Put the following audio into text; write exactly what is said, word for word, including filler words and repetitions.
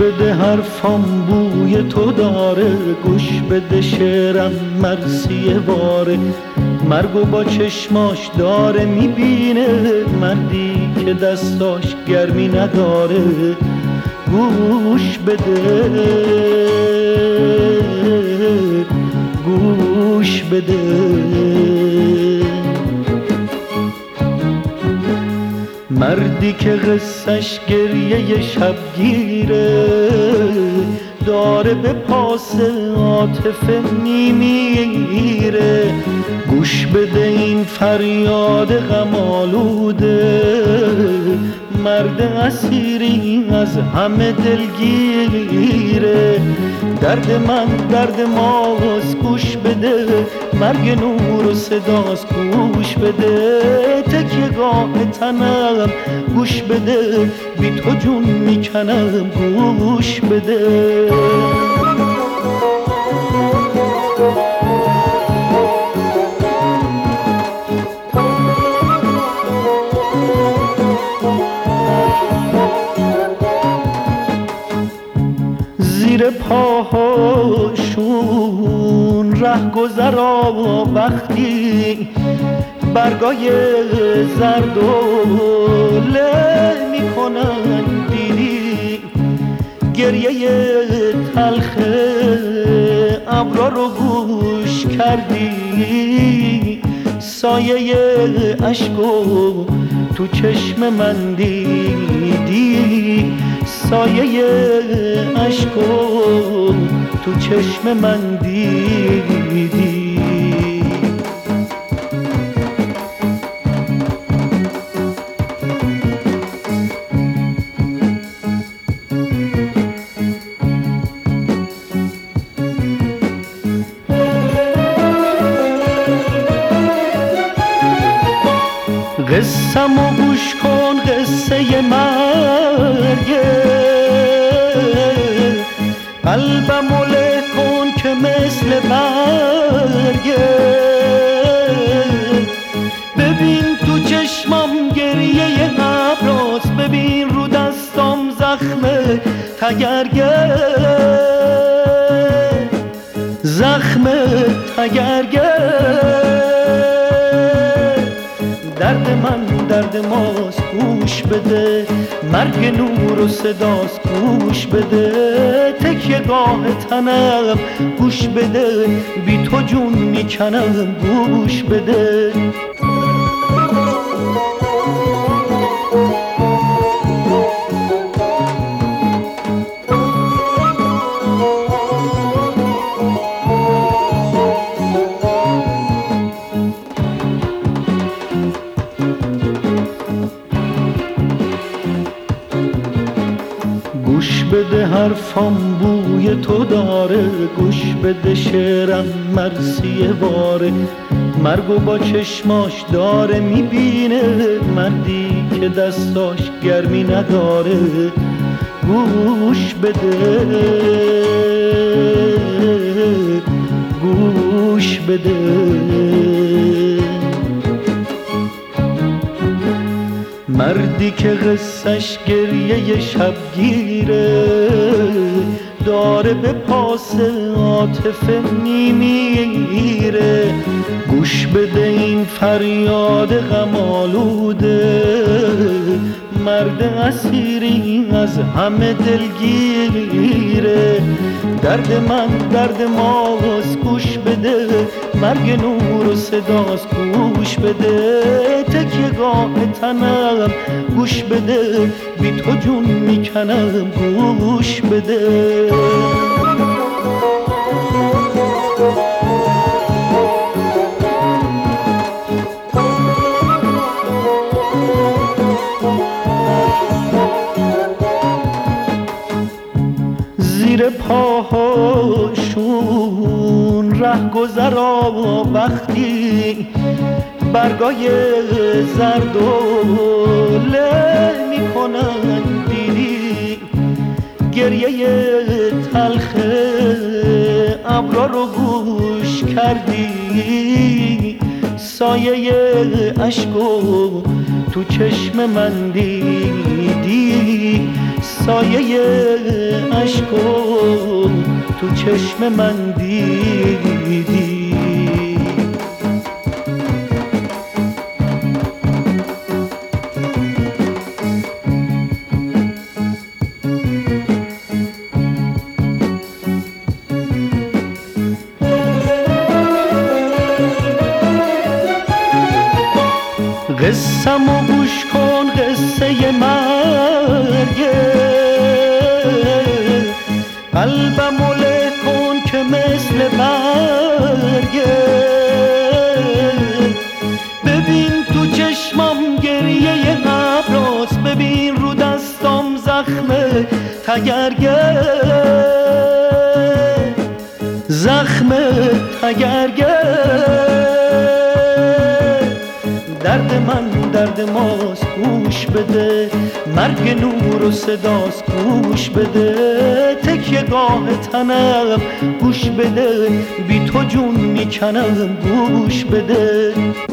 بده حرفام بوی تو داره، گوش بده شعرم مرثیه واره. مرگو با چشماش داره میبینه، مردی که دستاش گرمی نداره. گوش بده گوش بده. مردی که قصهش گریه شبگیره، داره به پاس عاطفه میمیره. گوش بده این فریاد غم آلوده، مرد اسیری از همه دلگیره. درد من درد ماست گوش بده، مرگ نور و صداست گوش بده. تکیه گاه تنم گوش بده، بی تو جون میکنم گوش بده. زیر پاهاشون ره گذرا وقتی برگای زرد و له میکنن دیدی. گریه تلخ ابرا رو گوش کردی، سایه اشکو تو چشم من دیدی. سایه اشکو تو چشم من دیدی. قصه‌مو گوش کن قصه مرگه، قلبمو له کن که مثل برگه. ببین تو چشمام گریه ابراست، ببین رو دستام زخم تگرگه، زخم تگرگه. درد من درد ماست گوش بده، مرگ نور و صداست گوش بده. تکیه گاه تنم گوش بده، بی تو جون میکنم گوش بده. گوش بده حرفام بوی تو داره، گوش بده شعرم مرثیه واره. مرگو با چشماش داره میبینه، مردی که دستاش گرمی نداره. گوش بده گوش بده. مردی که قصهش گریه شبگیره، داره به پاس عاطفه میمیره. گوش بده این فریاد غم آلوده، مرد اسیری از همه دلگیره. درد من درد ماست گوش بده، مرگ نور و صداست گوش بده. تکیه گاه تنم گوش بده، بی تو جون میکنم گوش بده. زیر پاهاشون ره گذرا وقتی برگای زرد و له میکنن دیدی. گریه تلخ ابرا رو گوش کردی، سایه اشکو تو چشم من دیدی. سایه عشقو تو چشم من دیدی. قصه‌مو گوش کن، قصه مرگه، قلبمو له کن که مثل برگه. ببین تو چشمام گریه ابراست، ببین رو دستام زخم تگرگه، زخم تگرگه. درد من درد ماست گوش بده، مرگ نور و صداست گوش بده. تکیه گاه تنم گوش بده، بی تو جون میکنم گوش بده.